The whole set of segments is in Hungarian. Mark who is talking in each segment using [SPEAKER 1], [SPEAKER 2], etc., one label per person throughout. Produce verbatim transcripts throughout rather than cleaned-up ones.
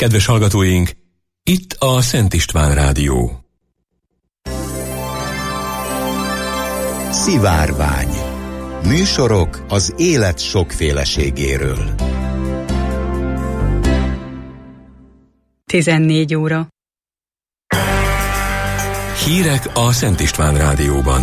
[SPEAKER 1] Kedves hallgatóink, itt a Szent István Rádió.
[SPEAKER 2] Szivárvány. Műsorok az élet sokféleségéről.
[SPEAKER 3] tizennégy óra.
[SPEAKER 1] Hírek a Szent István Rádióban.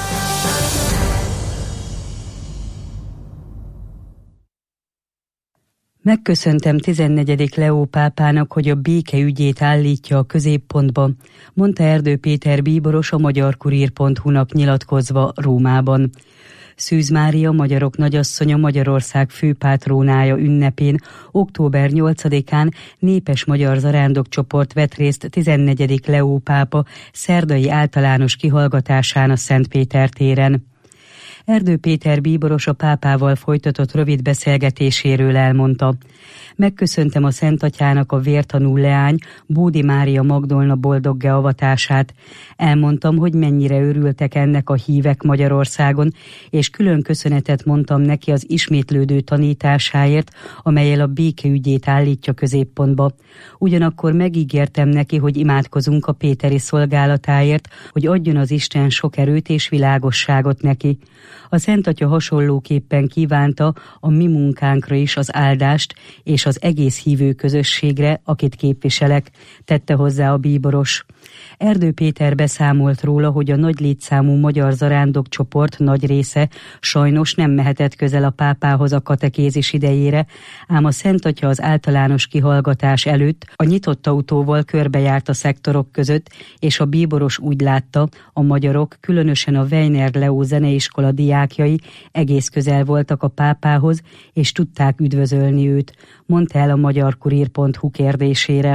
[SPEAKER 3] Megköszöntem tizennegyedik Leó pápának, hogy a béke ügyét állítja a középpontba, mondta Erdő Péter bíboros a magyar kurír pont hu-nak nyilatkozva Rómában. Szűz Mária magyarok nagyasszonya Magyarország főpátrónája ünnepén október nyolcadikán népes magyar zarándokcsoport vett részt tizennegyedik Leó pápa szerdai általános kihallgatásán a Szentpéter téren. Erdő Péter bíboros a pápával folytatott rövid beszélgetéséről elmondta: megköszöntem a Szent Atyának a vértanú leány, Bódi Mária Magdolna boldoggá avatását. Elmondtam, hogy mennyire örültek ennek a hívek Magyarországon, és külön köszönetet mondtam neki az ismétlődő tanításáért, amellyel a béke ügyét állítja középpontba. Ugyanakkor megígértem neki, hogy imádkozunk a péteri szolgálatáért, hogy adjon az Isten sok erőt és világosságot neki. A Szent Atya hasonlóképpen kívánta a mi munkánkra is az áldást, és az egész hívő közösségre, akit képviselek, tette hozzá a bíboros. Erdő Péter beszámolt róla, hogy a nagy létszámú magyar zarándokcsoport nagy része sajnos nem mehetett közel a pápához a katekézis idejére, ám a Szent Atya az általános kihallgatás előtt a nyitott autóval körbejárt a szektorok között, és a bíboros úgy látta, a magyarok, különösen a Weiner Leó zeneiskola diákjai egész közel voltak a pápához, és tudták üdvözölni őt, mondta el a magyar kurír pont hu kérdésére.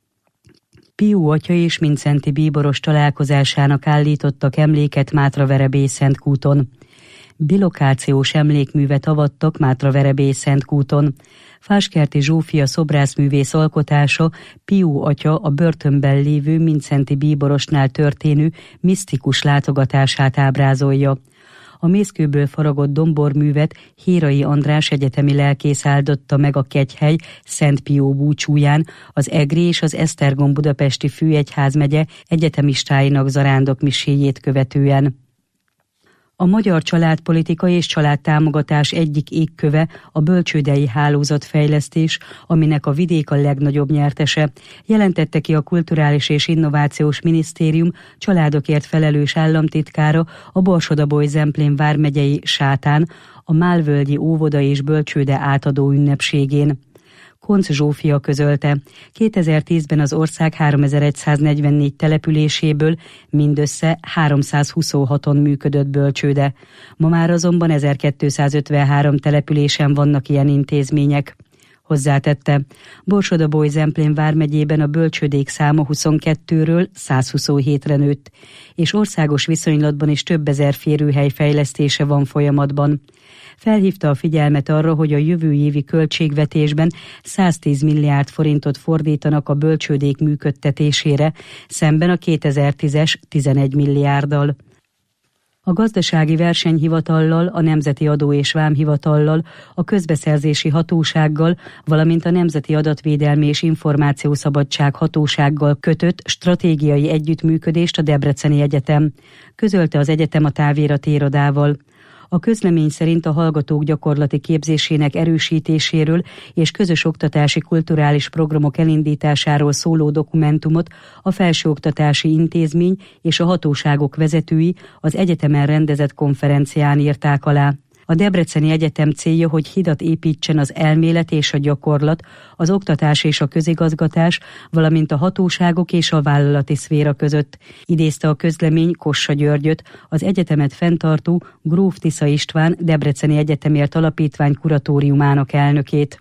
[SPEAKER 3] Pius atya és Mindszenty bíboros találkozásának állítottak emléket Mátraverebély-Szentkúton. Bilokációs emlékművet avattak Mátraverebély-Szentkúton. Fáskerti Zsófia szobrászművész alkotása Pius atya a börtönben lévő Mindszenty bíborosnál történő misztikus látogatását ábrázolja. A mészkőből faragott domborművet Hérai András egyetemi lelkész áldotta meg a Kegyhely Szent Pió búcsúján az Egri és az Esztergom budapesti főegyházmegye egyetemistáinak zarándokmiséjét követően. A magyar családpolitika és családtámogatás egyik égköve a bölcsődei hálózatfejlesztés, aminek a vidék a legnagyobb nyertese, jelentette ki a Kulturális és Innovációs Minisztérium családokért felelős államtitkára a Borsod-Abaúj-Zemplén vármegyei Sátán a Málvölgyi óvoda és bölcsőde átadó ünnepségén. Koncz Zsófia közölte, kétezer-tízben az ország háromezer-száznegyvennégy településéből mindössze háromszázhuszonhaton működött bölcsőde. Ma már azonban ezerkétszázötvenhárom településen vannak ilyen intézmények. Hozzátette, Borsod-Abaúj-Zemplén vármegyében a bölcsődék száma huszonkettőről százhuszonhétre nőtt, és országos viszonylatban is több ezer férőhely fejlesztése van folyamatban. Felhívta a figyelmet arra, hogy a jövő évi költségvetésben száztíz milliárd forintot fordítanak a bölcsődék működtetésére, szemben a kétezer-tízes tizenegy milliárddal. A gazdasági versenyhivatallal, a Nemzeti Adó és Vámhivatallal, a Közbeszerzési Hatósággal, valamint a Nemzeti Adatvédelmi és Információszabadság Hatósággal kötött stratégiai együttműködést a Debreceni Egyetem, közölte az egyetem a távirati irodával. A közlemény szerint a hallgatók gyakorlati képzésének erősítéséről és közös oktatási kulturális programok elindításáról szóló dokumentumot a felsőoktatási intézmény és a hatóságok vezetői az egyetemen rendezett konferencián írták alá. A Debreceni Egyetem célja, hogy hidat építsen az elmélet és a gyakorlat, az oktatás és a közigazgatás, valamint a hatóságok és a vállalati szféra között, idézte a közlemény Kossa Györgyöt, az egyetemet fenntartó Gróf Tisza István Debreceni Egyetemért Alapítvány kuratóriumának elnökét.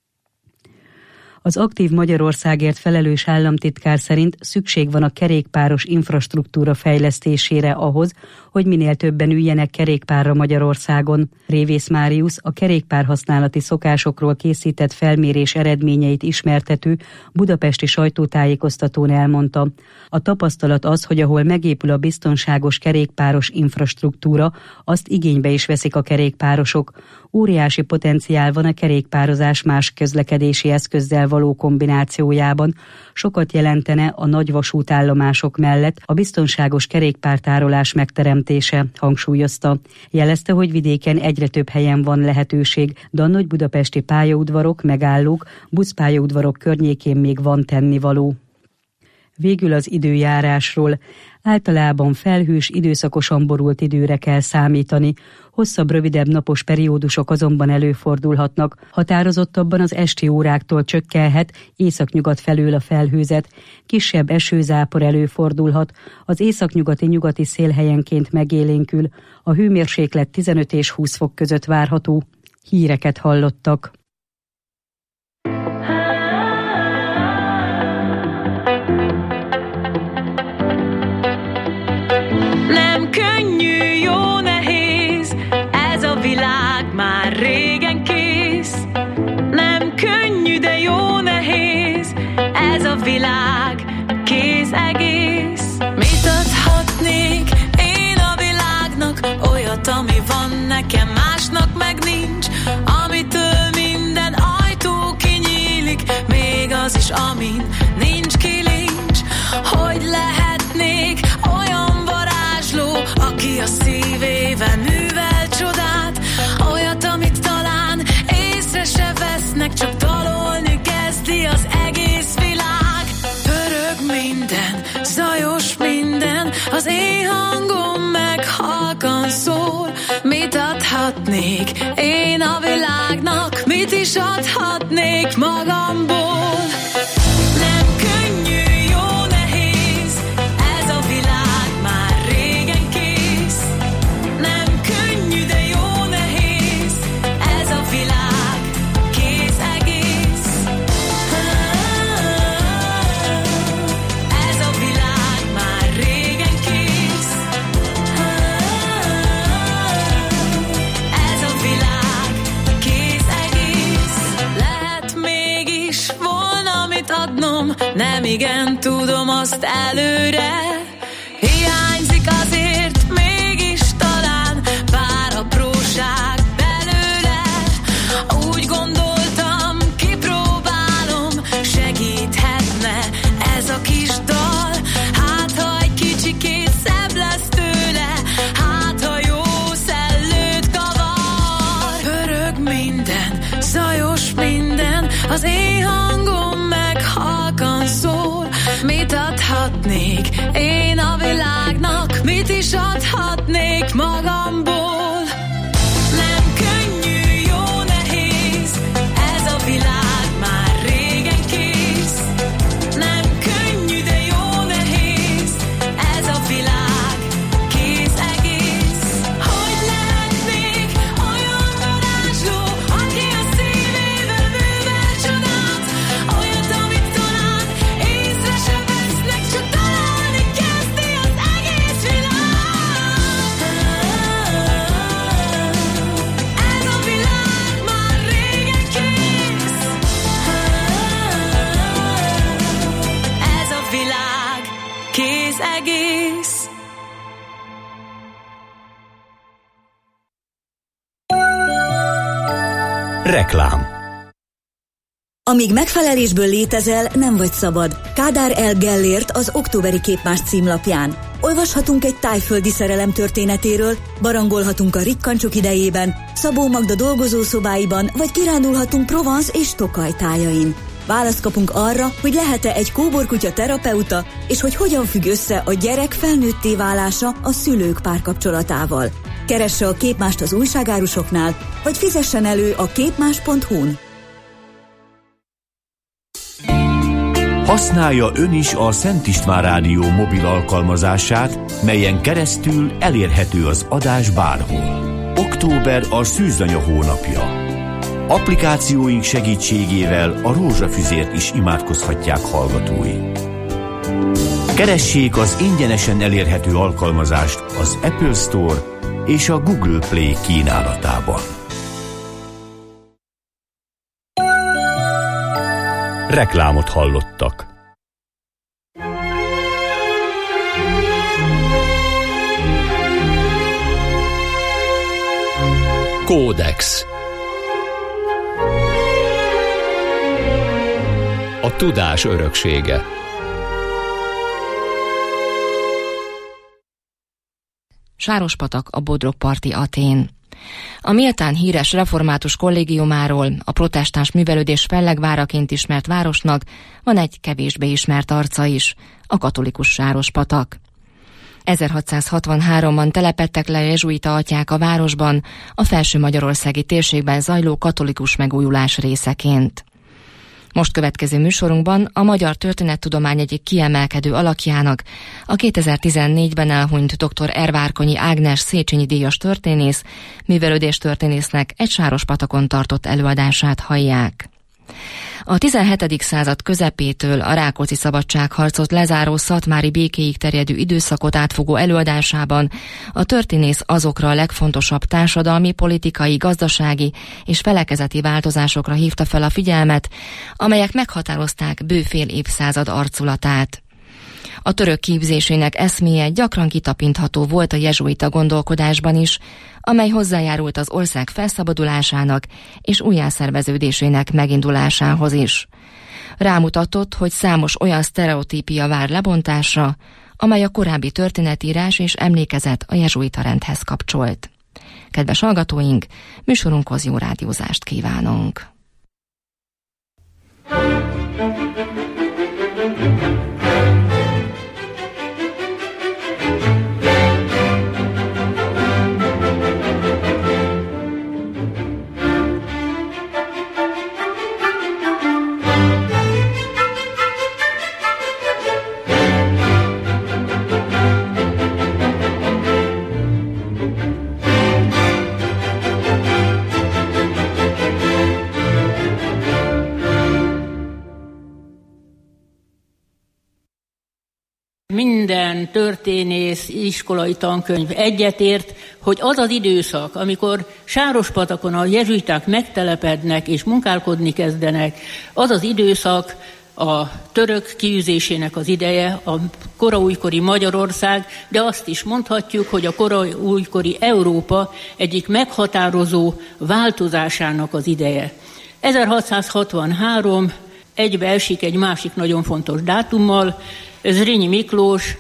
[SPEAKER 3] Az aktív Magyarországért felelős államtitkár szerint szükség van a kerékpáros infrastruktúra fejlesztésére ahhoz, hogy hogy minél többen üljenek kerékpárra Magyarországon. Révész Máriusz a kerékpárhasználati szokásokról készített felmérés eredményeit ismertető budapesti sajtótájékoztatón elmondta. A tapasztalat az, hogy ahol megépül a biztonságos kerékpáros infrastruktúra, azt igénybe is veszik a kerékpárosok. Óriási potenciál van a kerékpározás más közlekedési eszközzel való kombinációjában. Sokat jelentene a nagy vasútállomások mellett a biztonságos kerékpártárolás megteremtése, hangsúlyozta. Jelezte, hogy vidéken egyre több helyen van lehetőség, de a nagy budapesti pályaudvarok, megállók, buszpályaudvarok környékén még van tennivaló. Végül az időjárásról. Általában felhős, időszakosan borult időre kell számítani. Hosszabb, rövidebb napos periódusok azonban előfordulhatnak. Határozottabban az esti óráktól csökkenhet északnyugat felől a felhőzet. Kisebb esőzápor előfordulhat. Az északnyugati nyugati szél helyenként megélénkül. A hőmérséklet tizenöt és húsz fok között várható. Híreket hallottak.
[SPEAKER 4] Nem könnyű, jó nehéz, ez a világ már régen kész. Nem könnyű, de jó nehéz, ez a világ kész egész. Mit adhatnék én a világnak, olyat, ami van nekem, másnak meg nincs, amitől minden ajtó kinyílik, még az is, amin nincs kilincs. Hogy lehetnék olyan varázsló, aki a szívével művel csodát, olyat, amit talán észre se vesznek, csak dalolni kezdi az egész világ. Pörög minden, zajos minden, az én hangom meg halkan szól. Mit adhatnék én a világnak, mit is adhatnék magamból? Nem igen tudom azt előre, hiányzik azért mégis talán pár apróság belőle. Úgy gondoltam, kipróbálom, segíthetne ez a kis dal. Hát ha egy kicsikét szebb lesz tőle, hát ha jó szellőt kavar. Pörög minden, zajos minden, az én hangom meg halkan szól. Mit adhatnék én a világnak, mit is adhatnék magamból? Nem könnyű, jó nehéz, ez a világ már régen kész. Nem könnyű, de jó nehéz, ez a világ kész egész. Hogy lehetnék olyan varázsló, aki a szívével művel csodát, olyat, amit talán észre se vesznek, csak találni kezdi az egész világ. Ez a világ már régen kész. Ez a világ kész egész.
[SPEAKER 1] Reklám.
[SPEAKER 5] Amíg megfelelésből létezel, nem vagy szabad. Kádár L. Gellért az októberi Képmás címlapján. Olvashatunk egy tájföldi szerelem történetéről, barangolhatunk a rikkancsok idejében, Szabó Magda dolgozószobáiban, vagy kirándulhatunk Provence és Tokaj tájain. Választ kapunk arra, hogy lehet-e egy kóborkutya terapeuta, és hogy hogyan függ össze a gyerek felnőtté válása a szülők párkapcsolatával. Keresse a Képmást az újságárusoknál, vagy fizessen elő a képmás pont hu-n.
[SPEAKER 6] Használja ön is a Szent István Rádió mobil alkalmazását, melyen keresztül elérhető az adás bárhol. Október a szűzanya hónapja. Applikációink segítségével a rózsafüzért is imádkozhatják hallgatóink. Keressék az ingyenesen elérhető alkalmazást az Apple Store és a Google Play kínálatában.
[SPEAKER 1] Reklámot hallottak. Kódex. A tudás öröksége.
[SPEAKER 7] Sárospatak, a Bodrogparti Athén. A méltán híres református kollégiumáról, a protestáns művelődés fellegváraként ismert városnak van egy kevésbé ismert arca is, a katolikus Sárospatak. ezerhatszázhatvanháromban telepedtek le a jezsuita atyák a városban, a felső magyarországi térségben zajló katolikus megújulás részeként. Most következő műsorunkban a magyar történettudomány egyik kiemelkedő alakjának, a kétezer-tizennégyben elhunyt dr. Ervárkonyi Ágnes Széchenyi díjas történész, művelődéstörténésznek egy Sárospatakon tartott előadását hallják. A tizenhetedik század közepétől a Rákóczi szabadságharcot lezáró szatmári békéig terjedő időszakot átfogó előadásában a történész azokra a legfontosabb társadalmi, politikai, gazdasági és felekezeti változásokra hívta fel a figyelmet, amelyek meghatározták bő fél évszázad arculatát. A török képzésének eszméje gyakran kitapintható volt a jezsuita gondolkodásban is, amely hozzájárult az ország felszabadulásának és újjászerveződésének megindulásához is. Rámutatott, hogy számos olyan sztereotípia vár lebontásra, amely a korábbi történetírás és emlékezet a jezsuita rendhez kapcsolt. Kedves hallgatóink, műsorunkhoz jó rádiózást kívánunk!
[SPEAKER 8] Minden történész, iskolai tankönyv egyetért, hogy az az időszak, amikor Sárospatakon a jezsuiták megtelepednek és munkálkodni kezdenek, az az időszak a török kiűzésének az ideje, a koraújkori Magyarország, de azt is mondhatjuk, hogy a koraújkori Európa egyik meghatározó változásának az ideje. ezerhatszázhatvanhárom egybeesik egy másik nagyon fontos dátummal. Zrínyi Miklós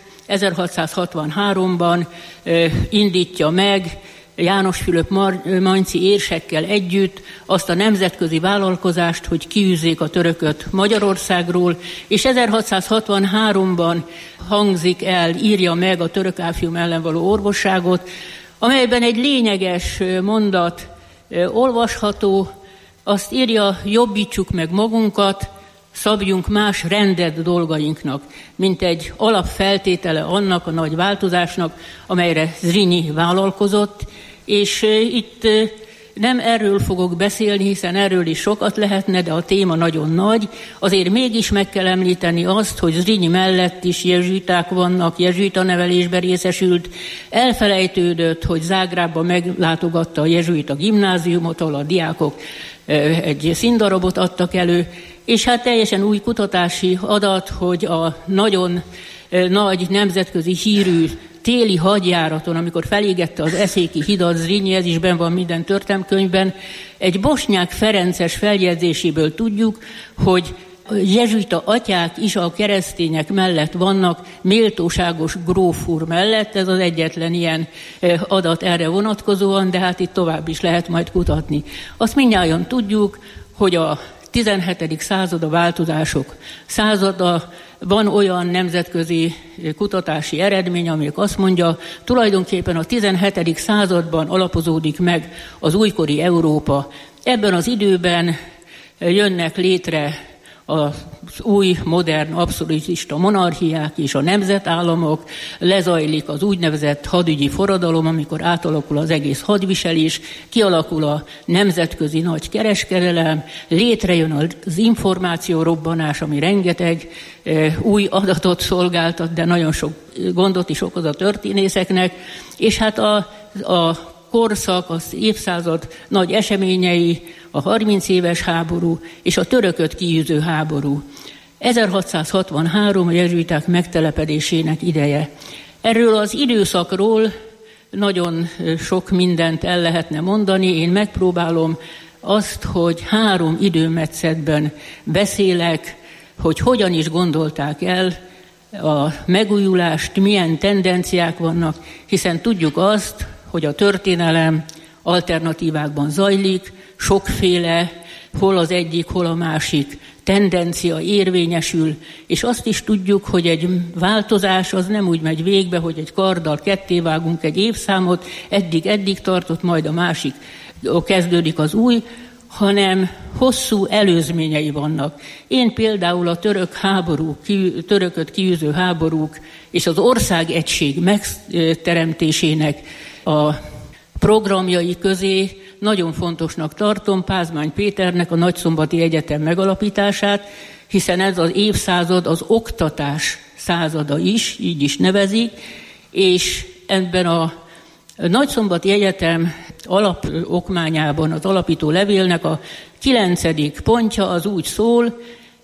[SPEAKER 8] ezerhatszázhatvanháromban indítja meg János Fülöp Manci érsekkel együtt azt a nemzetközi vállalkozást, hogy kiűzzék a törököt Magyarországról, és ezerhatszázhatvanháromban hangzik el, írja meg a török áfium ellen való orvosságot, amelyben egy lényeges mondat olvasható, azt írja: jobbítsuk meg magunkat, szabjunk más rendet dolgainknak, mint egy alapfeltétele annak a nagy változásnak, amelyre Zrínyi vállalkozott, és itt nem erről fogok beszélni, hiszen erről is sokat lehetne, de a téma nagyon nagy. Azért mégis meg kell említeni azt, hogy Zrínyi mellett is jezsuiták vannak, jezsuita nevelésben részesült. Elfelejtődött, hogy Zágrábban meglátogatta a jezsuita gimnáziumot, ahol a diákok egy színdarabot adtak elő, és hát teljesen új kutatási adat, hogy a nagyon nagy nemzetközi hírű téli hadjáraton, amikor felégette az eszéki hidat Zrínyi, ez is benn van minden történelemkönyvben, egy Bosnyák Ferences feljegyzéséből tudjuk, hogy jezsuita atyák is a keresztények mellett vannak, méltóságos gróf úr mellett, ez az egyetlen ilyen adat erre vonatkozóan, de hát itt tovább is lehet majd kutatni. Azt mindnyájan tudjuk, hogy a tizenhetedik század a változások százada, van olyan nemzetközi kutatási eredmény, amelyik azt mondja, tulajdonképpen a tizenhetedik században alapozódik meg az újkori Európa. Ebben az időben jönnek létre az új, modern, abszolútista monarchiák és a nemzetállamok, lezajlik az úgynevezett hadügyi forradalom, amikor átalakul az egész hadviselés, kialakul a nemzetközi nagy kereskedelem, létrejön az információ robbanás, ami rengeteg e, új adatot szolgáltat, de nagyon sok gondot is okoz a történészeknek, és hát a, a korszak, az évszázad nagy eseményei, a harminc éves háború és a törököt kiűző háború. ezerhatszázhatvanhárom a jezsuiták megtelepedésének ideje. Erről az időszakról nagyon sok mindent el lehetne mondani. Én megpróbálom azt, hogy három időmetszetben beszélek, hogy hogyan is gondolták el a megújulást, milyen tendenciák vannak, hiszen tudjuk azt, hogy a történelem alternatívákban zajlik, sokféle, hol az egyik, hol a másik tendencia érvényesül, és azt is tudjuk, hogy egy változás az nem úgy megy végbe, hogy egy karddal kettévágunk egy évszámot, eddig, eddig tartott, majd a másik kezdődik az új, hanem hosszú előzményei vannak. Én például a török háború, törököt kiűző háborúk és az országegység megteremtésének a programjai közé nagyon fontosnak tartom Pázmány Péternek a Nagyszombati Egyetem megalapítását, hiszen ez az évszázad az oktatás százada is, így is nevezik, és ebben a Nagyszombati Egyetem alapokmányában, az alapító levélnek a kilencedik pontja az úgy szól,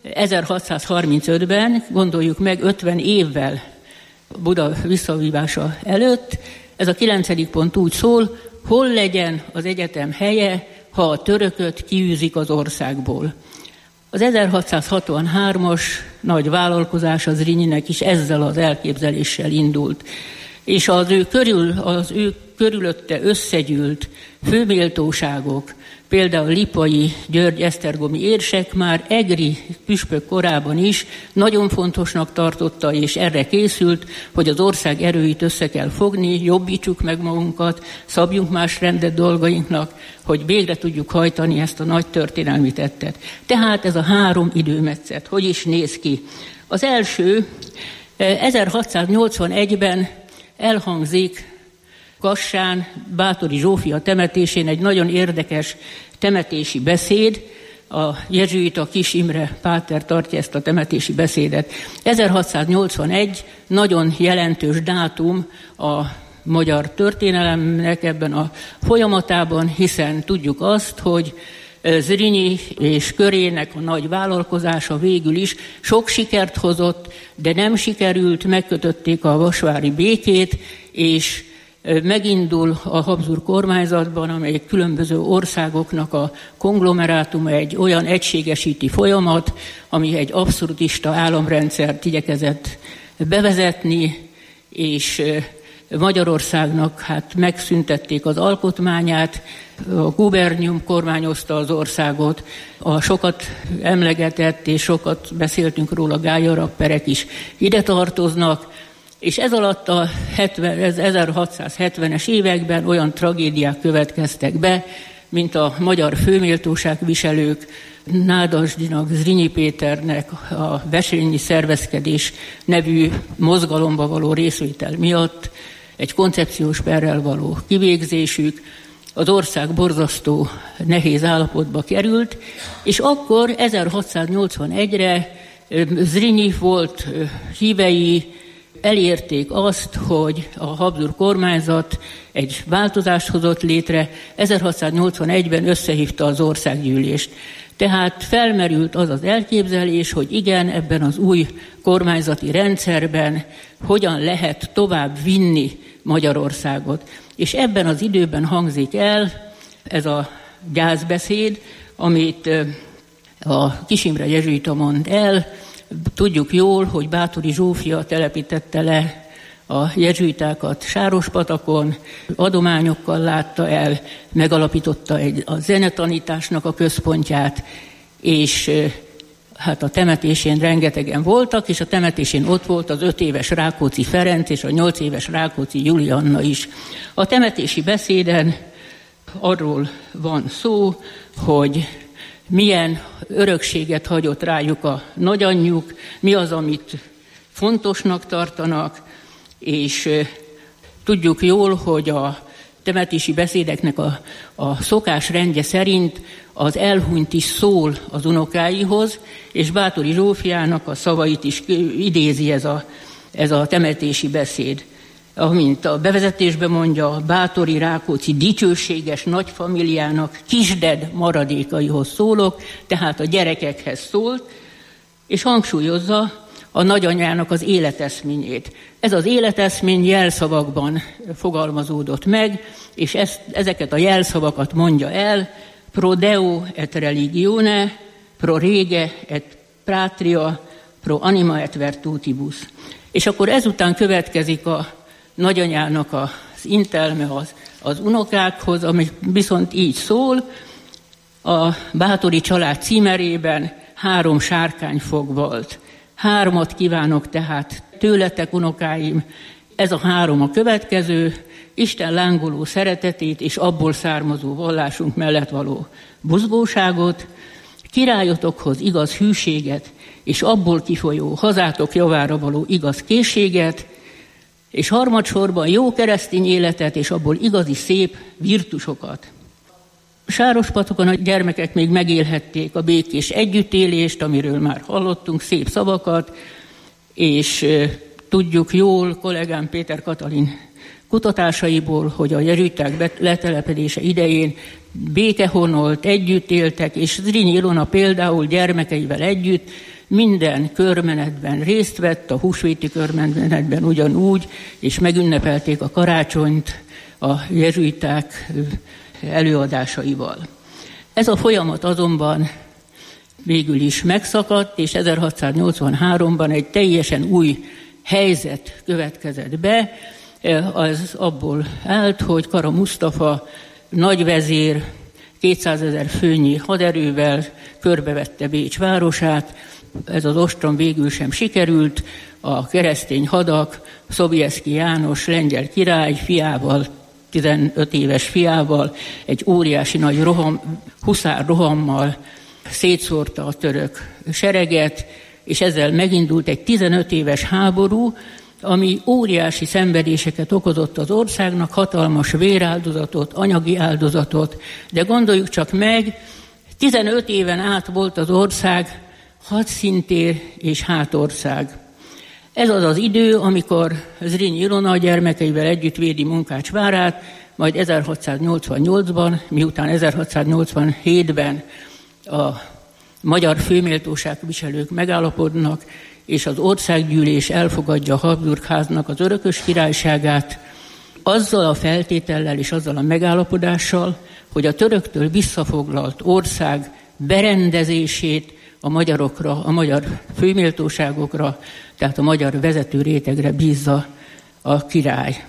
[SPEAKER 8] ezerhatszázharmincötben, gondoljuk meg ötven évvel Buda visszavívása előtt, ez a kilencedik pont úgy szól, hol legyen az egyetem helye, ha a törököt kiűzik az országból. Az ezerhatszázhatvanhármas nagy vállalkozás az Zrinyinek is ezzel az elképzeléssel indult. És az ő, körül, az ő körülötte összegyűlt főméltóságok, például Lippai György esztergomi érsek már egri püspök korában is nagyon fontosnak tartotta, és erre készült, hogy az ország erőit össze kell fogni, jobbítsuk meg magunkat, szabjunk más rendet dolgainknak, hogy végre tudjuk hajtani ezt a nagy történelmi tettet. Tehát ez a három időmetszet, hogy is néz ki? Az első, ezerhatszáznyolcvanegyben elhangzik Kassán, Báthori Zsófia temetésén egy nagyon érdekes temetési beszéd. A jezsuita Kis Imre páter tartja ezt a temetési beszédet. ezerhatszáznyolcvanegy nagyon jelentős dátum a magyar történelemnek ebben a folyamatában, hiszen tudjuk azt, hogy Zrinyi és körének a nagy vállalkozása végül is sok sikert hozott, de nem sikerült, megkötötték a vasvári békét, és megindul a Habsburg kormányzatban, amely különböző országoknak a konglomerátuma, egy olyan egységesíti folyamat, ami egy abszolútista államrendszert igyekezett bevezetni, és Magyarországnak hát megszüntették az alkotmányát, a gubernium kormányozta az országot, a sokat emlegetett és sokat beszéltünk róla Gályarap perek is ide tartoznak, és ez alatt a ezerhatszázhetvenes években olyan tragédiák következtek be, mint a magyar főméltóságviselők Nádasdynak, Zrinyi Péternek a Besényi Szervezkedés nevű mozgalomba való részvétel miatt, egy koncepciós perrel való kivégzésük, az ország borzasztó nehéz állapotba került, és akkor ezerhatszáznyolcvanegyre Zrinyi volt hívei, elérték azt, hogy a Habsburg kormányzat egy változást hozott létre, ezerhatszáznyolcvanegyben összehívta az országgyűlést. Tehát felmerült az az elképzelés, hogy igen, ebben az új kormányzati rendszerben hogyan lehet tovább vinni Magyarországot. És ebben az időben hangzik el ez a gyászbeszéd, amit a Kis Imre jezsuita mond el. Tudjuk jól, hogy Báthori Zsófia telepítette le a jezsuitákat Sárospatakon, adományokkal látta el, megalapította egy, a zenetanításnak a központját, és hát a temetésén rengetegen voltak, és a temetésén ott volt az öt éves Rákóczi Ferenc és a nyolc éves Rákóczi Julianna is. A temetési beszéden arról van szó, hogy milyen örökséget hagyott rájuk a nagyanyjuk, mi az, amit fontosnak tartanak, és tudjuk jól, hogy a temetési beszédeknek a, a szokásrendje szerint az elhunyt is szól az unokáihoz, és Báthori Zsófiának a szavait is idézi ez a, ez a temetési beszéd. Amint a bevezetésben mondja, Báthori Rákóczi dicsőséges nagyfamiliának kisded maradékaihoz szólok, tehát a gyerekekhez szólt, és hangsúlyozza a nagyanyának az életeszményét. Ez az életeszmény jelszavakban fogalmazódott meg, és ezt, ezeket a jelszavakat mondja el: pro Deo et religione, pro rege et patria, pro anima et virtutibus. És akkor ezután következik a nagyanyának az intelme az, az unokákhoz, ami viszont így szól: a Báthori család címerében három sárkányfog volt. Hármat kívánok tehát tőletek, unokáim, ez a három a következő: Isten lángoló szeretetét és abból származó vallásunk mellett való buzgóságot, királyotokhoz igaz hűséget, és abból kifolyó hazátok javára való igaz készséget, és harmadsorban jó keresztény életet, és abból igazi szép virtusokat. Sárospatokon a gyermekek még megélhették a békés együttélést, amiről már hallottunk szép szavakat, és tudjuk jól kollégám Péter Katalin kutatásaiból, hogy a jezsuiták letelepedése idején békehonolt, együtt éltek, és Zrínyi Ilona például gyermekeivel együtt minden körmenetben részt vett, a húsvéti körmenetben ugyanúgy, és megünnepelték a karácsonyt a jezsuiták előadásaival. Ez a folyamat azonban végül is megszakadt, és ezerhatszáznyolcvanháromban egy teljesen új helyzet következett be. Az abból állt, hogy Kara Musztafa nagyvezér kétszázezer főnyi haderővel körbevette Bécs városát. Ez az ostrom végül sem sikerült. A keresztény hadak Sobieski János lengyel király fiával, tizenöt éves fiával, egy óriási nagy roham, huszár rohammal szétszórta a török sereget, és ezzel megindult egy tizenöt éves háború, ami óriási szenvedéseket okozott az országnak, hatalmas véráldozatot, anyagi áldozatot, de gondoljuk csak meg, tizenöt éven át volt az ország hadszintér és hátország. Ez az az idő, amikor Zrínyi Ilona a gyermekeivel együtt védi Munkács várát, majd ezerhatszáznyolcvannyolcban, miután ezerhatszáznyolcvanhétben a magyar főméltóságviselők megállapodnak, és az országgyűlés elfogadja a Habsburg-háznak az örökös királyságát, azzal a feltétellel és azzal a megállapodással, hogy a töröktől visszafoglalt ország berendezését a magyarokra, a magyar főméltóságokra, tehát a magyar vezető rétegre bízza a király.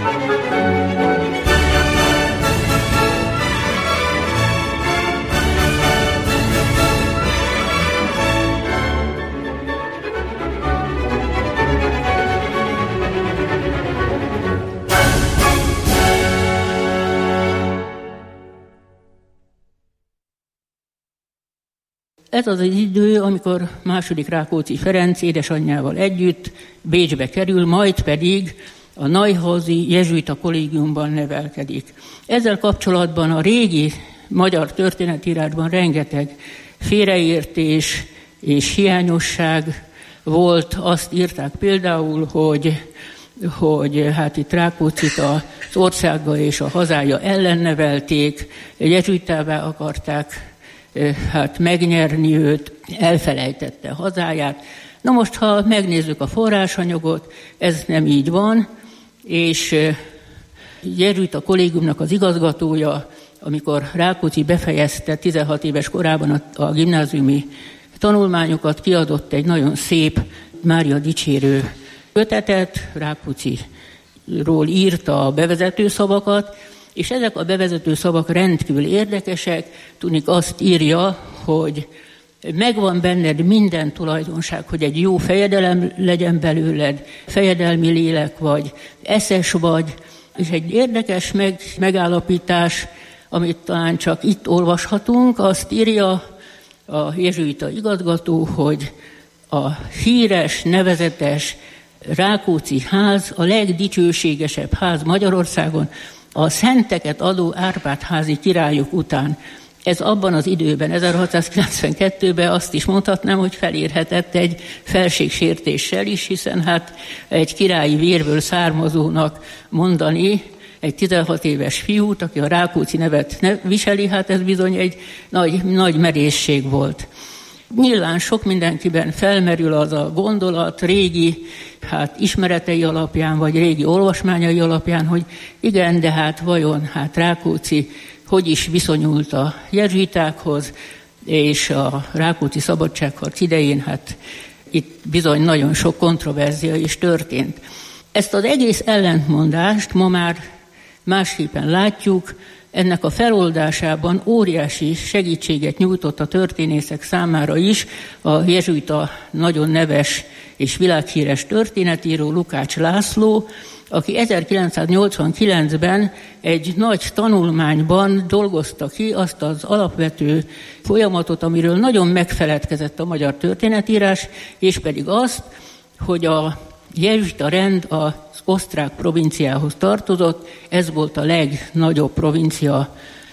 [SPEAKER 8] Ez az az idő, amikor második Rákóczi Ferenc édesanyjával együtt Bécsbe kerül, majd pedig a Neuhausi jezsuita kollégiumban nevelkedik. Ezzel kapcsolatban a régi magyar történetírásban rengeteg félreértés és hiányosság volt. Azt írták például, hogy, hogy hát itt Rákóczit az országa és a hazája ellen nevelték, jezsuitává akarták hát megnyerni őt, elfelejtette hazáját. Na most, ha megnézzük a forrásanyagot, ez nem így van, és jezsuita kollégiumnak az igazgatója, amikor Rákóczi befejezte tizenhat éves korában a, a gimnáziumi tanulmányokat, kiadott egy nagyon szép Mária dicsérő kötetet, Rákócziról írta a bevezető szavakat, és ezek a bevezető szavak rendkívül érdekesek. Tudnik, azt írja, hogy megvan benned minden tulajdonság, hogy egy jó fejedelem legyen belőled, fejedelmi lélek vagy, eszes vagy, és egy érdekes meg, megállapítás, amit talán csak itt olvashatunk, azt írja a jezsuita igazgató, hogy a híres, nevezetes Rákóczi ház a legdicsőségesebb ház Magyarországon, a szenteket adó Árpád-házi királyok után. Ez abban az időben, ezerhatszázkilencvenkettőben azt is mondhatnám, hogy felérhetett egy felségsértéssel is, hiszen hát egy királyi vérből származónak mondani egy tizenhat éves fiút, aki a Rákóczi nevet ne viseli, hát ez bizony egy nagy, nagy merészség volt. Nyilván sok mindenkiben felmerül az a gondolat régi hát ismeretei alapján, vagy régi olvasmányai alapján, hogy igen, de hát vajon hát Rákóczi hogy is viszonyult a jezsuitákhoz, és a Rákóczi szabadságharc idején hát itt bizony nagyon sok kontroverzia is történt. Ezt az egész ellentmondást ma már másképpen látjuk. Ennek a feloldásában óriási segítséget nyújtott a történészek számára is a jezsuita nagyon neves és világhíres történetíró Lukács László, aki ezerkilencszáznyolcvankilencben egy nagy tanulmányban dolgozta ki azt az alapvető folyamatot, amiről nagyon megfeledkezett a magyar történetírás, és pedig azt, hogy a jezsuita rend az osztrák provinciához tartozott, ez volt a legnagyobb provincia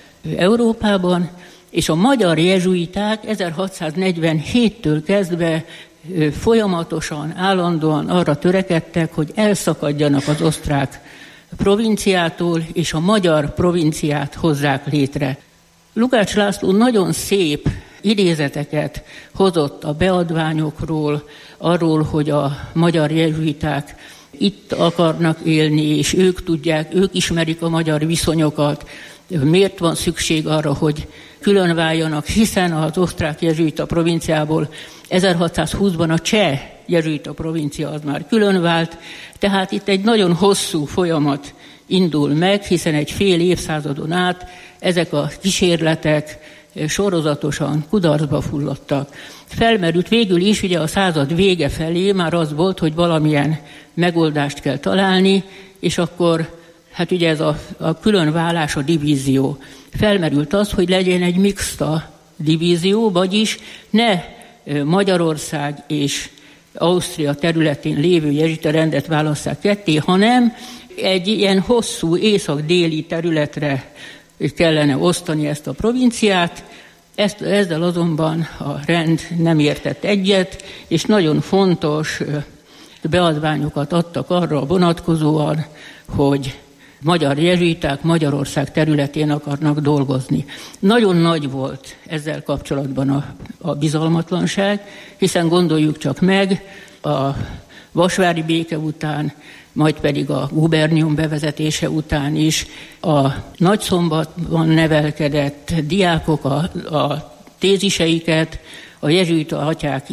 [SPEAKER 8] Európában, és a magyar jezsuiták ezerhatszáznegyvenhéttől kezdve folyamatosan, állandóan arra törekedtek, hogy elszakadjanak az osztrák provinciától, és a magyar provinciát hozzák létre. Lukács László nagyon szép idézeteket hozott a beadványokról, arról, hogy a magyar jezsuiták itt akarnak élni, és ők tudják, ők ismerik a magyar viszonyokat, miért van szükség arra, hogy külön váljanak, hiszen az osztrák jezsuita provinciából ezerhatszázhúszban a cseh jezsuita provincia az már külön vált, tehát itt egy nagyon hosszú folyamat indul meg, hiszen egy fél évszázadon át ezek a kísérletek sorozatosan kudarcba fulladtak. Felmerült végül is, ugye a század vége felé már az volt, hogy valamilyen megoldást kell találni, és akkor hát ugye ez a, a különválás, a divízió. Felmerült az, hogy legyen egy mixta divízió, vagyis ne Magyarország és Ausztria területén lévő jezsuita rendet válasszák ketté, hanem egy ilyen hosszú észak-déli területre kellene osztani ezt a provinciát. Ezt, ezzel azonban a rend nem értett egyet, és nagyon fontos beadványokat adtak arra vonatkozóan, hogy magyar jezsuiták Magyarország területén akarnak dolgozni. Nagyon nagy volt ezzel kapcsolatban a, a bizalmatlanság, hiszen gondoljuk csak meg, a vasvári béke után, majd pedig a gubernium bevezetése után is a Nagyszombatban nevelkedett diákok a, a téziseiket a jezsuita atyák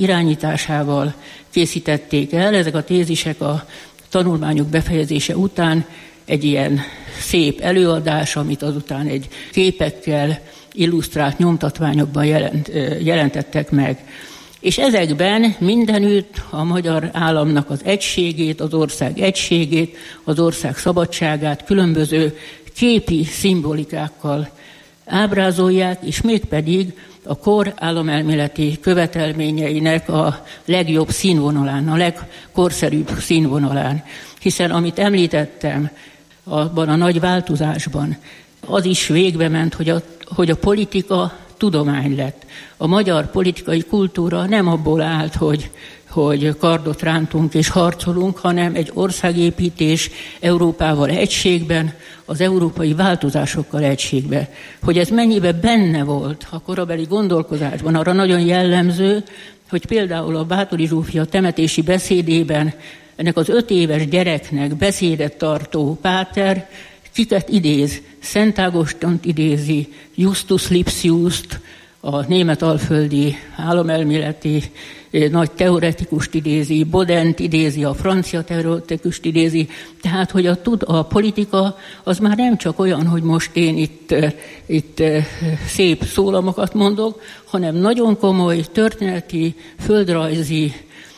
[SPEAKER 8] irányításával készítették el. Ezek a tézisek a tanulmányok befejezése után egy ilyen szép előadás, amit azután egy képekkel, illusztrált nyomtatványokban jelent, jelentettek meg. És ezekben mindenütt a magyar államnak az egységét, az ország egységét, az ország szabadságát különböző képi szimbolikákkal ábrázolják, és mégpedig a kor államelméleti követelményeinek a legjobb színvonalán, a legkorszerűbb színvonalán. Hiszen amit említettem abban a nagy változásban, az is végbe ment, hogy a, hogy a politika tudomány lett. A magyar politikai kultúra nem abból állt, hogy, hogy kardot rántunk és harcolunk, hanem egy országépítés Európával egységben, az európai változásokkal egységben. Hogy ez mennyibe benne volt a korabeli gondolkozásban, arra nagyon jellemző, hogy például a Báthori Zsófia temetési beszédében ennek az öt éves gyereknek beszédet tartó páter kiket idéz? Szent Ágostont idézi, Justus Lipsiust, a német alföldi államelméleti nagy teoretikust idézi, Bodent idézi, a francia teoretikust idézi. Tehát, hogy a, a politika az már nem csak olyan, hogy most én itt, itt szép szólamokat mondok, hanem nagyon komoly történeti, földrajzi,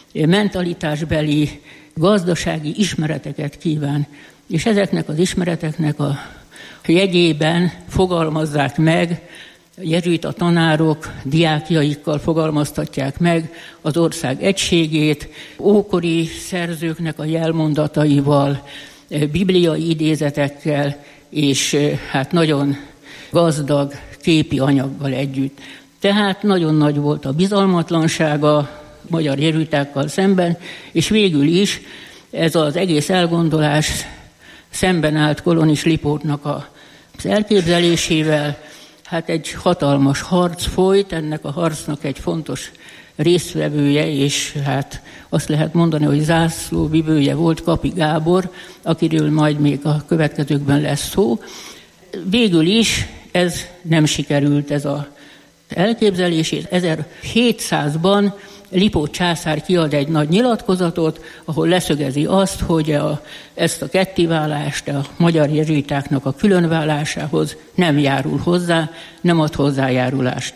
[SPEAKER 8] mentalitásbeli, gazdasági ismereteket kíván. És ezeknek az ismereteknek a jegyében fogalmazzák meg, jezsuita tanárok diákjaikkal fogalmaztatják meg az ország egységét, ókori szerzőknek a jelmondataival, bibliai idézetekkel, és hát nagyon gazdag képi anyaggal együtt. Tehát nagyon nagy volt a bizalmatlansága magyar jezsuitákkal szemben, és végül is ez az egész elgondolás szemben állt Kolonis Lipótnak az elképzelésével. Hát egy hatalmas harc folyt, ennek a harcnak egy fontos résztvevője, és hát azt lehet mondani, hogy zászlóvivője volt Kapi Gábor, akiről majd még a következőkben lesz szó. Végül is ez nem sikerült, ez az elképzelés, és ezerhétszázban Lipót császár kiad egy nagy nyilatkozatot, ahol leszögezi azt, hogy a, ezt a kettiválást a magyar jezsuitáknak a különválásához nem járul hozzá, nem ad hozzájárulást.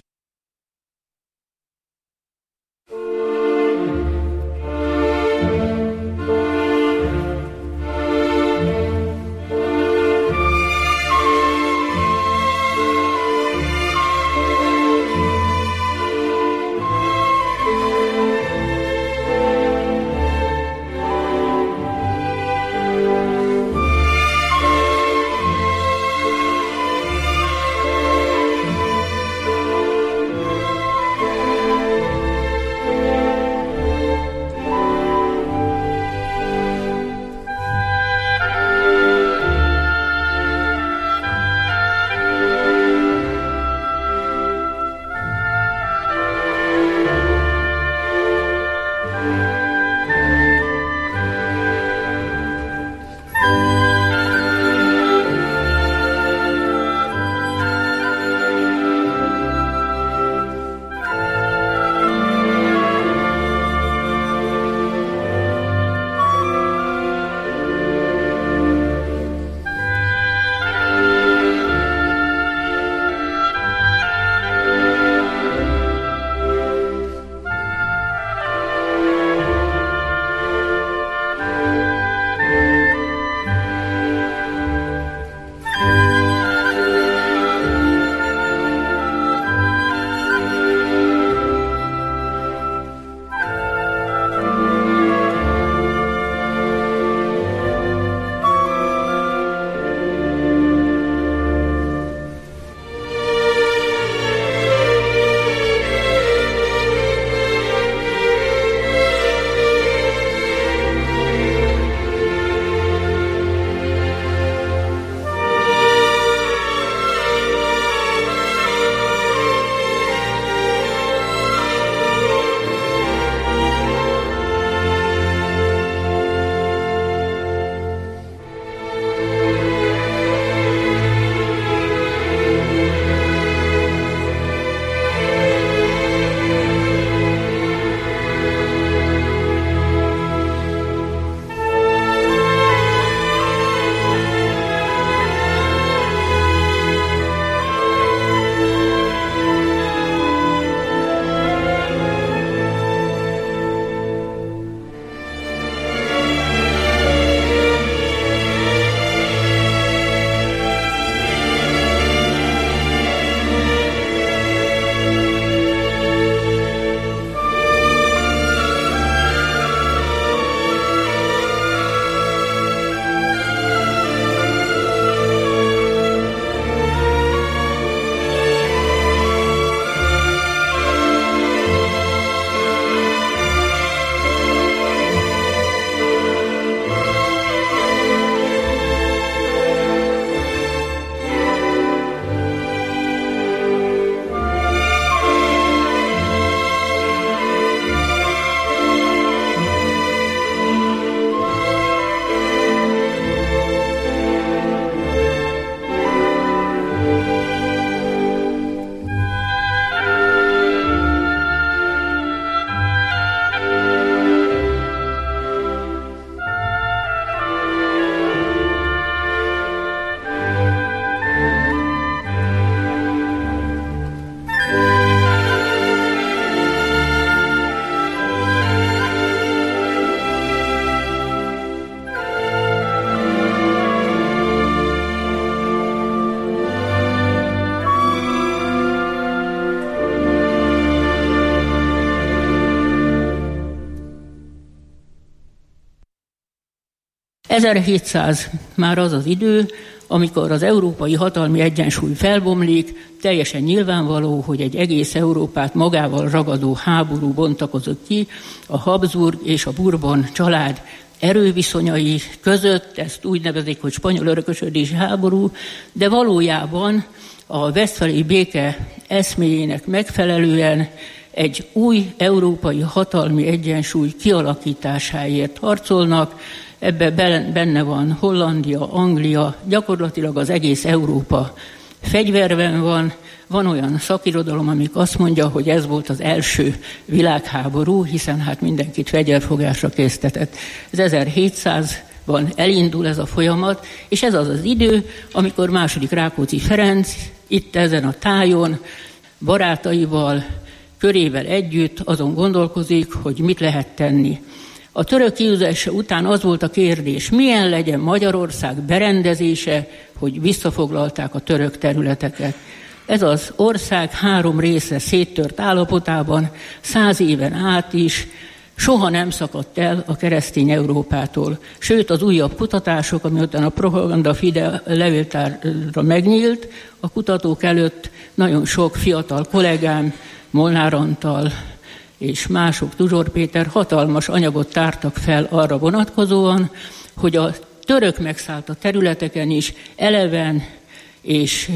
[SPEAKER 8] ezerhétszáz már az az idő, amikor az európai hatalmi egyensúly felbomlik, teljesen nyilvánvaló, hogy egy egész Európát magával ragadó háború bontakozott ki a Habsburg és a Bourbon család erőviszonyai között, ezt úgy nevezik, hogy spanyol örökösödési háború, de valójában a westfali béke eszméjének megfelelően egy új európai hatalmi egyensúly kialakításáért harcolnak. Ebben benne van Hollandia, Anglia, gyakorlatilag az egész Európa fegyverben van. Van olyan szakirodalom, amik azt mondja, hogy ez volt az első világháború, hiszen hát mindenkit fegyverfogásra késztetett. Ez ezerhétszázban elindul ez a folyamat, és ez az az idő, amikor második Rákóczi Ferenc itt ezen a tájon barátaival, körével együtt azon gondolkozik, hogy mit lehet tenni. A török kiüzése után az volt a kérdés, milyen legyen Magyarország berendezése, hogy visszafoglalták a török területeket. Ez az ország három részre széttört állapotában, száz éven át is soha nem szakadt el a keresztény Európától. Sőt, az újabb kutatások, amiután a Propaganda Fide levéltárra megnyílt, a kutatók előtt nagyon sok fiatal kollégám, Molnár Antal és mások, Tuzsor Péter hatalmas anyagot tártak fel arra vonatkozóan, hogy a török megszállta területeken is eleven és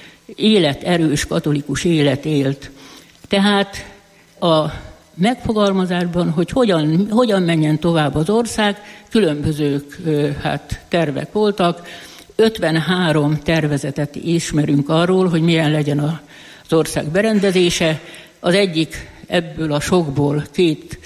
[SPEAKER 8] életerős katolikus élet élt. Tehát a megfogalmazásban, hogy hogyan, hogyan menjen tovább az ország, különböző hát, tervek voltak. ötvenhárom tervezetet ismerünk arról, hogy milyen legyen az ország berendezése. Az egyik ebből a sokból két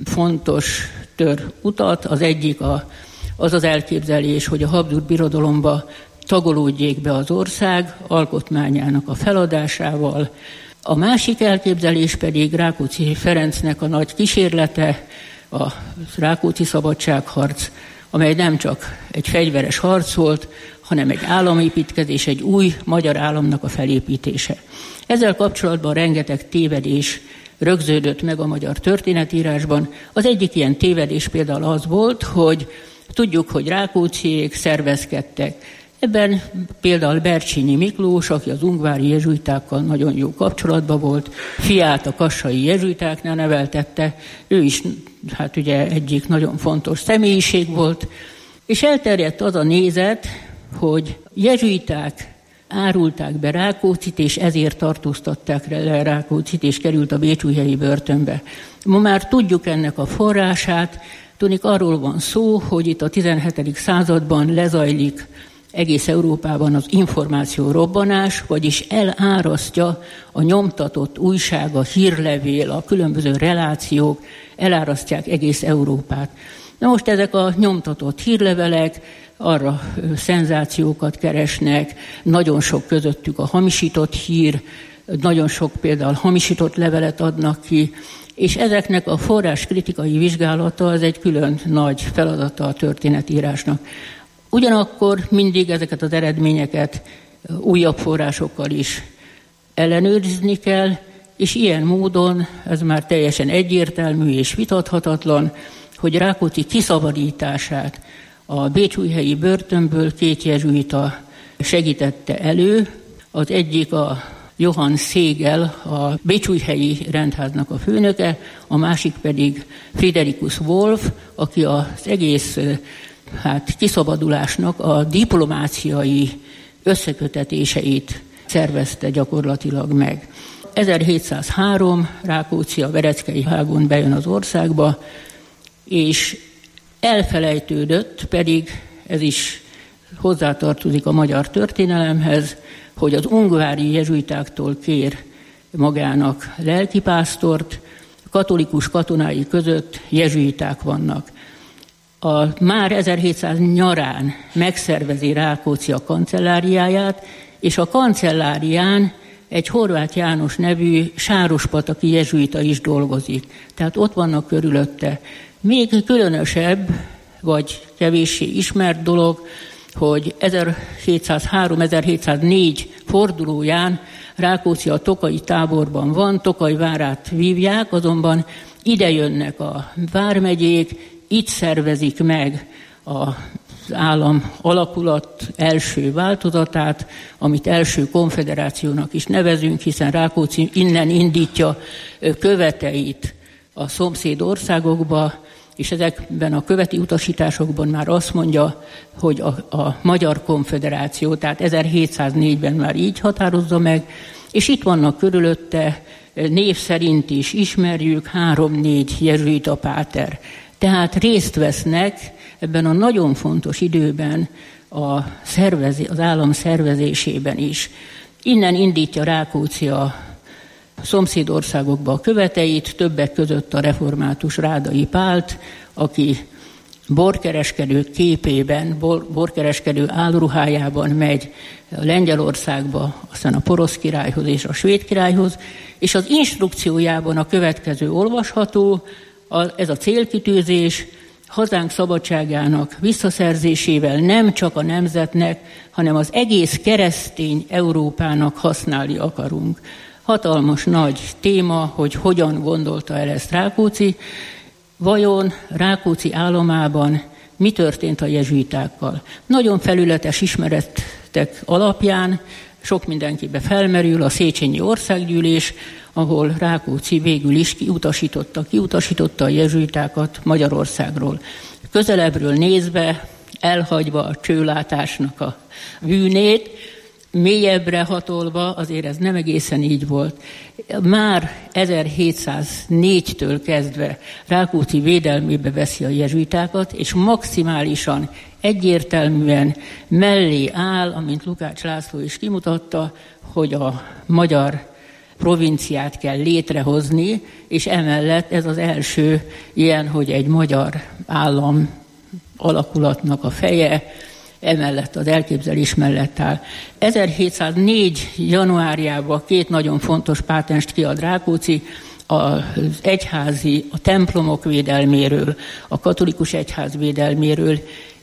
[SPEAKER 8] fontos tör utat, az egyik a, az az elképzelés, hogy a Habsburg Birodalomba tagolódjék be az ország alkotmányának a feladásával. A másik elképzelés pedig Rákóczi Ferencnek a nagy kísérlete, a Rákóczi szabadságharc, amely nem csak egy fegyveres harc volt, hanem egy államépítkezés, egy új magyar államnak a felépítése. Ezzel kapcsolatban rengeteg tévedés rögződött meg a magyar történetírásban. Az egyik ilyen tévedés például az volt, hogy tudjuk, hogy Rákócziék szervezkedtek. Ebben például Bercsényi Miklós, aki az ungvári jezsuitákkal nagyon jó kapcsolatban volt, fiát a kassai jezsuitáknál neveltette, ő is hát ugye egyik nagyon fontos személyiség volt, és elterjedt az a nézet, hogy jezsuiták árulták be Rákóczit, és ezért tartóztatták le Rákóczit, és került a bécsújhelyi börtönbe. Ma már tudjuk ennek a forrását, tudnik arról van szó, hogy itt a tizenhetedik században lezajlik egész Európában az információ robbanás, vagyis elárasztja a nyomtatott újság, a hírlevél, a különböző relációk, elárasztják egész Európát. Na most ezek a nyomtatott hírlevelek arra szenzációkat keresnek, nagyon sok közöttük a hamisított hír, nagyon sok például hamisított levelet adnak ki, és ezeknek a forrás kritikai vizsgálata az egy külön nagy feladata a történetírásnak. Ugyanakkor mindig ezeket az eredményeket újabb forrásokkal is ellenőrizni kell, és ilyen módon ez már teljesen egyértelmű és vitathatatlan, hogy Rákóczi kiszabadítását a bécsújhelyi börtönből két jezsuita segítette elő. Az egyik a Johann Szégel, a bécsújhelyi rendháznak a főnöke, a másik pedig Fridericus Wolf, aki az egész hát, kiszabadulásnak a diplomáciai összekötetéseit szervezte gyakorlatilag meg. ezerhétszázhárom Rákóczi a Vereckei hágon bejön az országba, és elfelejtődött, pedig ez is hozzátartozik a magyar történelemhez, hogy az ungvári jezsuitáktól kér magának lelkipásztort, katolikus katonái között jezsuiták vannak. A már ezerhétszáz nyarán megszervezi Rákóczi a kancelláriáját, és a kancellárián egy Horváth János nevű sárospataki jezsuita is dolgozik. Tehát ott vannak körülötte. Még különösebb, vagy kevéssé ismert dolog, hogy ezerhétszázhárom ezerhétszáznégy fordulóján Rákóczi a tokaji táborban van, Tokaj várát vívják, azonban ide jönnek a vármegyék, itt szervezik meg a állam alakulat első változatát, amit első konfederációnak is nevezünk, hiszen Rákóczi innen indítja követeit a szomszéd országokba, és ezekben a követi utasításokban már azt mondja, hogy a, a Magyar Konfederáció, tehát ezerhétszáznégyben már így határozza meg, és itt vannak körülötte, név szerint is ismerjük, három-négy jezsuita páter. Tehát részt vesznek ebben a nagyon fontos időben a szervezi, az állam szervezésében is. Innen indítja Rákóczi a szomszédországokba a követeit, többek között a református Rádai Pált, aki borkereskedő képében, bor, borkereskedő álruhájában megy Lengyelországba, aztán a porosz királyhoz és a svéd királyhoz, és az instrukciójában a következő olvasható, ez a célkitűzés, hazánk szabadságának visszaszerzésével nem csak a nemzetnek, hanem az egész keresztény Európának használni akarunk. Hatalmas nagy téma, hogy hogyan gondolta el ezt Rákóczi. Vajon Rákóczi államában mi történt a jezsuitákkal? Nagyon felületes ismeretek alapján sok mindenkibe felmerül a Széchenyi Országgyűlés, ahol Rákóczi végül is kiutasította, kiutasította a jezsuitákat Magyarországról. Közelebbről nézve, elhagyva a csőlátásnak a bűnét, mélyebbre hatolva, azért ez nem egészen így volt. Már ezerhétszáznégytől kezdve Rákóczi védelmébe veszi a jezsuitákat, és maximálisan egyértelműen mellé áll, amint Lukács László is kimutatta, hogy a magyar provinciát kell létrehozni, és emellett ez az első ilyen, hogy egy magyar állam alakulatnak a feje, emellett az elképzelés mellett áll. ezerhétszáznégy januárjában két nagyon fontos pátenst kiad Rákóczi, az egyházi, a templomok védelméről, a katolikus egyház védelméről,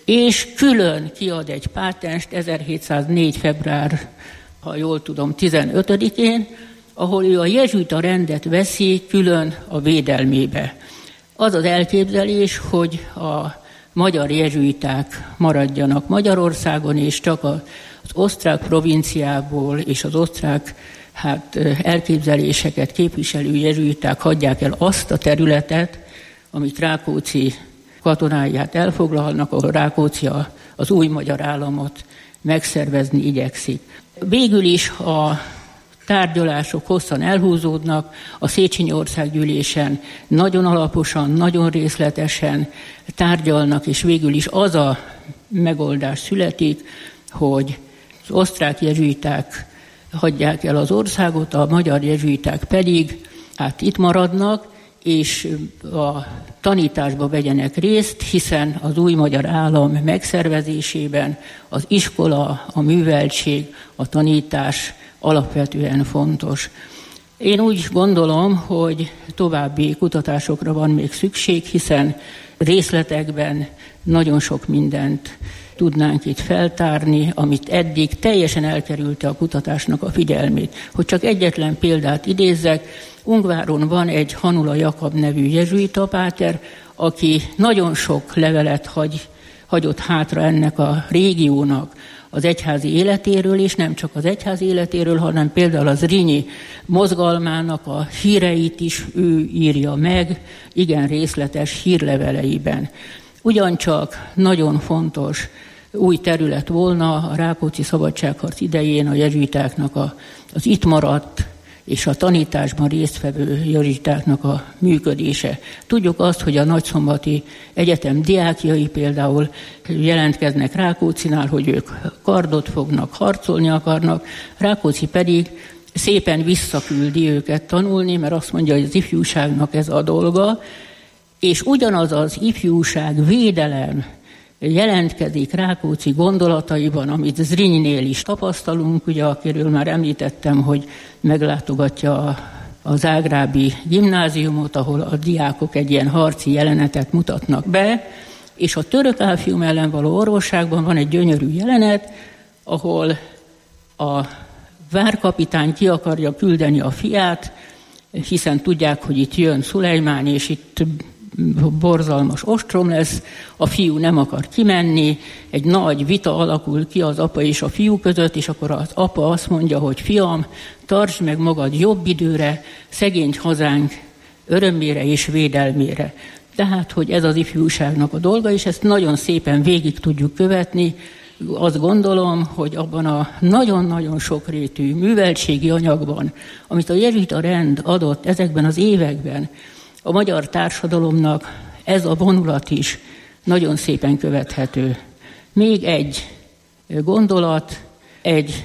[SPEAKER 8] és külön kiad egy pátenst ezerhétszáznégy február, ha jól tudom, tizenötödikén, ahol ő a jezsuita rendet veszi külön a védelmébe. Az az elképzelés, hogy a magyar jezsuiták maradjanak Magyarországon, és csak az osztrák provinciából és az osztrák hát, elképzeléseket képviselő jezsuiták hagyják el azt a területet, amit Rákóczi katonáját elfoglalnak, ahol Rákóczi az új magyar államot megszervezni igyekszik. Végül is a tárgyalások hosszan elhúzódnak, a Széchenyi Országgyűlésen nagyon alaposan, nagyon részletesen tárgyalnak, és végül is az a megoldás születik, hogy az osztrák jezsuiták hagyják el az országot, a magyar jezsuiták pedig hát itt maradnak, és a tanításba vegyenek részt, hiszen az új magyar állam megszervezésében az iskola, a műveltség, a tanítás alapvetően fontos. Én úgy gondolom, hogy további kutatásokra van még szükség, hiszen részletekben nagyon sok mindent tudnánk itt feltárni, amit eddig teljesen elkerülte a kutatásnak a figyelmét. Hogy csak egyetlen példát idézzek, Ungváron van egy Hanula Jakab nevű jezsuita páter, aki nagyon sok levelet hagy, hagyott hátra ennek a régiónak az egyházi életéről, és nem csak az egyházi életéről, hanem például az Zrínyi mozgalmának a híreit is ő írja meg, igen részletes hírleveleiben. Ugyancsak nagyon fontos új terület volna a Rákóczi szabadságharc idején a jezsuitáknak a, az itt maradt és a tanításban résztvevő jezsuitáknak a működése. Tudjuk azt, hogy a Nagyszombati Egyetem diákjai például jelentkeznek Rákóczinál, hogy ők kardot fognak, harcolni akarnak, Rákóczi pedig szépen visszaküldi őket tanulni, mert azt mondja, hogy az ifjúságnak ez a dolga, és ugyanaz az ifjúság védelem jelentkezik Rákóczi gondolataiban, amit Zrinynél is tapasztalunk, ugye, akiről már említettem, hogy meglátogatja a zágrábi gimnáziumot, ahol a diákok egy ilyen harci jelenetet mutatnak be, és a török álfium ellen való orvosságban van egy gyönyörű jelenet, ahol a várkapitány ki akarja küldeni a fiát, hiszen tudják, hogy itt jön Szulejmán, és itt borzalmas ostrom lesz, a fiú nem akar kimenni, egy nagy vita alakul ki az apa és a fiú között, és akkor az apa azt mondja, hogy fiam, tartsd meg magad jobb időre, szegény hazánk örömére és védelmére. Tehát, hogy ez az ifjúságnak a dolga, és ezt nagyon szépen végig tudjuk követni. Azt gondolom, hogy abban a nagyon-nagyon sokrétű műveltségi anyagban, amit a jezsuita rend adott ezekben az években, a magyar társadalomnak ez a vonulat is nagyon szépen követhető. Még egy gondolat, egy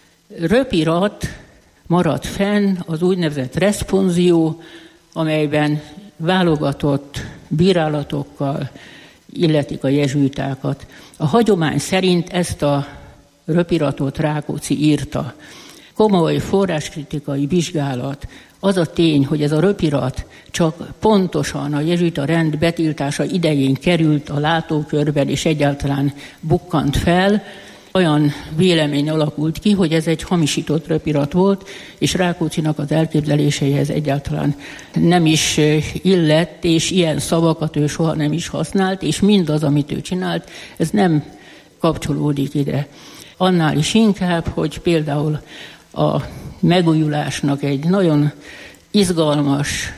[SPEAKER 8] röpirat maradt fenn, az úgynevezett responzió, amelyben válogatott bírálatokkal illetik a jezsuitákat. A hagyomány szerint ezt a röpiratot Rákóczi írta. Komoly forráskritikai vizsgálat, az a tény, hogy ez a röpirat csak pontosan a jezsuita rend betiltása idején került a látókörben, és egyáltalán bukkant fel, olyan vélemény alakult ki, hogy ez egy hamisított röpirat volt, és Rákóczinak az elképzeléseihez egyáltalán nem is illett, és ilyen szavakat ő soha nem is használt, és mindaz, amit ő csinált, ez nem kapcsolódik ide. Annál is inkább, hogy például a megújulásnak egy nagyon izgalmas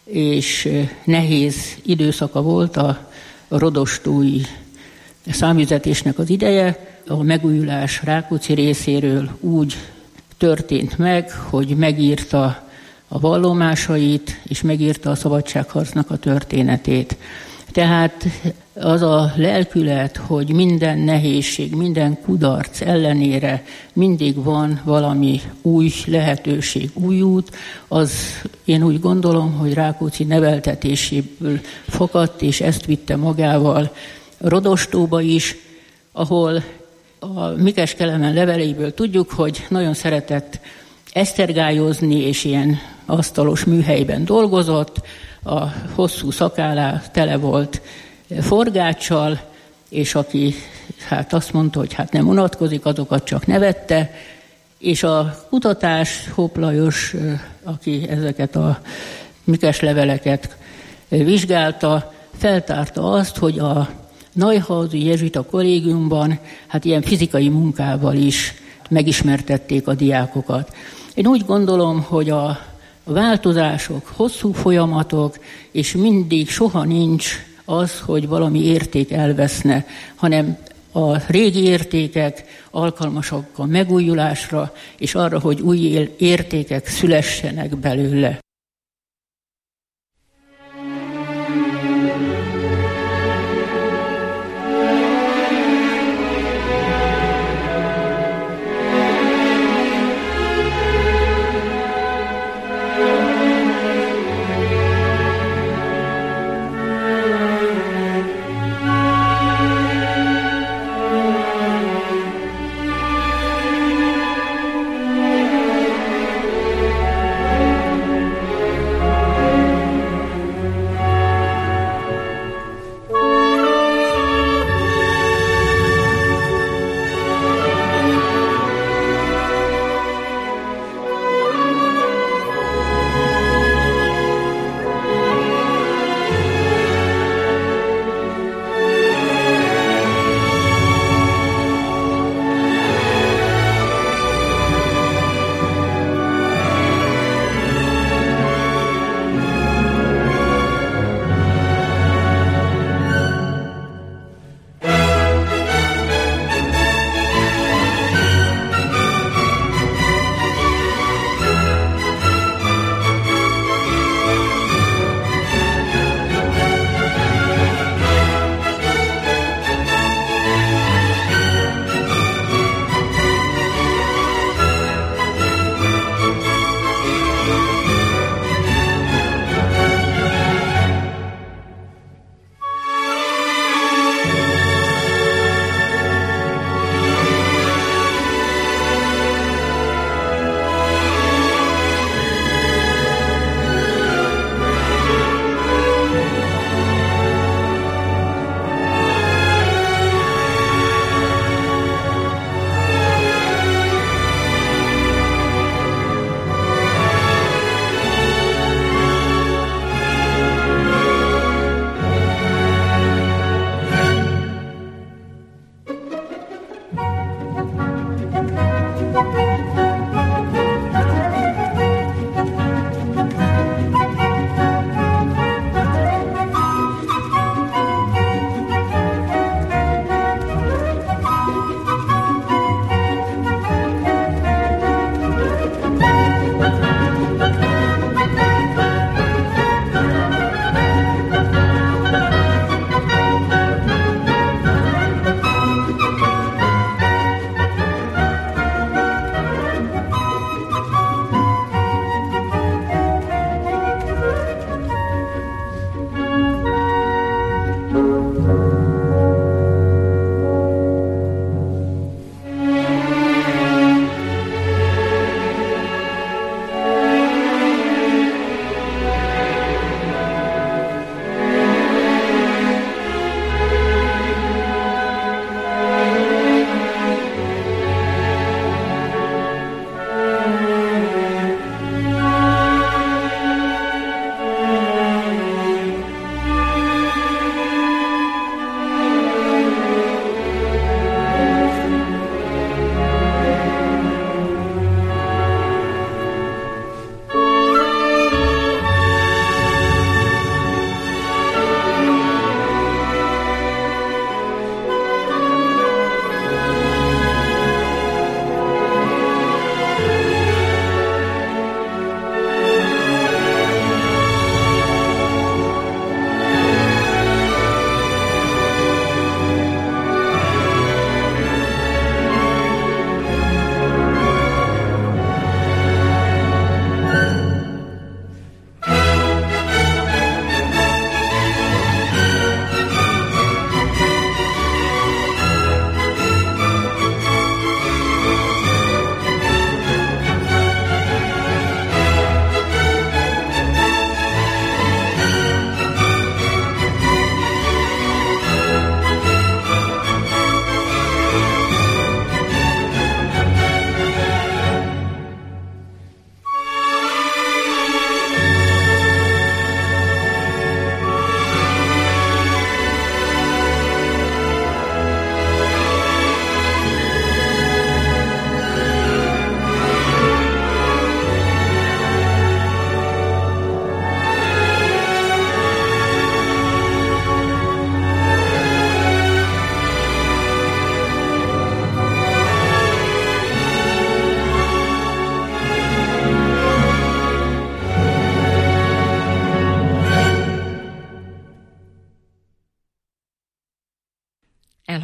[SPEAKER 8] és nehéz időszaka volt a rodostói számüzetésnek az ideje. A megújulás Rákóczi részéről úgy történt meg, hogy megírta a vallomásait, és megírta a szabadságharcnak a történetét. Tehát az a lelkület, hogy minden nehézség, minden kudarc ellenére mindig van valami új lehetőség, új út, az én úgy gondolom, hogy Rákóczi neveltetéséből fakadt, és ezt vitte magával Rodostóba is, ahol a Mikes Kelemen leveléből tudjuk, hogy nagyon szeretett esztergályozni, és ilyen asztalos műhelyben dolgozott, a hosszú szakállá tele volt forgáccsal, és aki hát azt mondta, hogy hát nem unatkozik, azokat csak nevette, és a kutatás Hopp Lajos, aki ezeket a Mikes leveleket vizsgálta, feltárta azt, hogy a Neuhausi jezsuita kollégiumban hát ilyen fizikai munkával is megismertették a diákokat. Én úgy gondolom, hogy a változások, hosszú folyamatok, és mindig soha nincs az, hogy valami érték elveszne, hanem a régi értékek alkalmasak a megújulásra, és arra, hogy új értékek szülessenek belőle.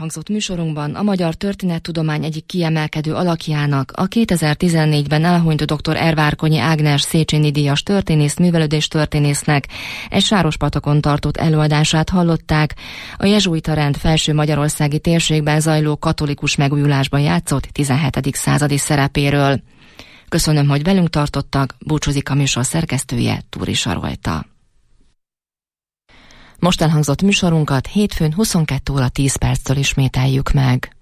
[SPEAKER 7] elhangzott műsorunkban a magyar történettudomány egyik kiemelkedő alakjának, a kétezer-tizennégyben elhunyt dr. Ervárkonyi Ágnes Széchenyi díjas történész, művelődéstörténésznek egy Sárospatakon tartott előadását hallották, a jezsuita rend felső magyarországi térségben zajló katolikus megújulásban játszott tizenhetedik századi szerepéről. Köszönöm, hogy velünk tartottak, búcsúzik a műsor szerkesztője, Túri Sarolta. Most elhangzott műsorunkat hétfőn huszonkettő óra tíz perctől ismételjük meg.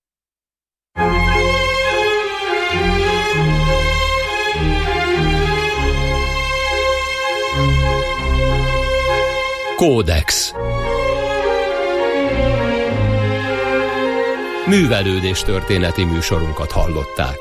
[SPEAKER 1] Kódex. Művelődés történeti műsorunkat hallották.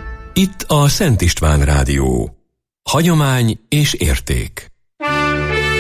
[SPEAKER 1] Itt a Szent István Rádió. Hagyomány és érték.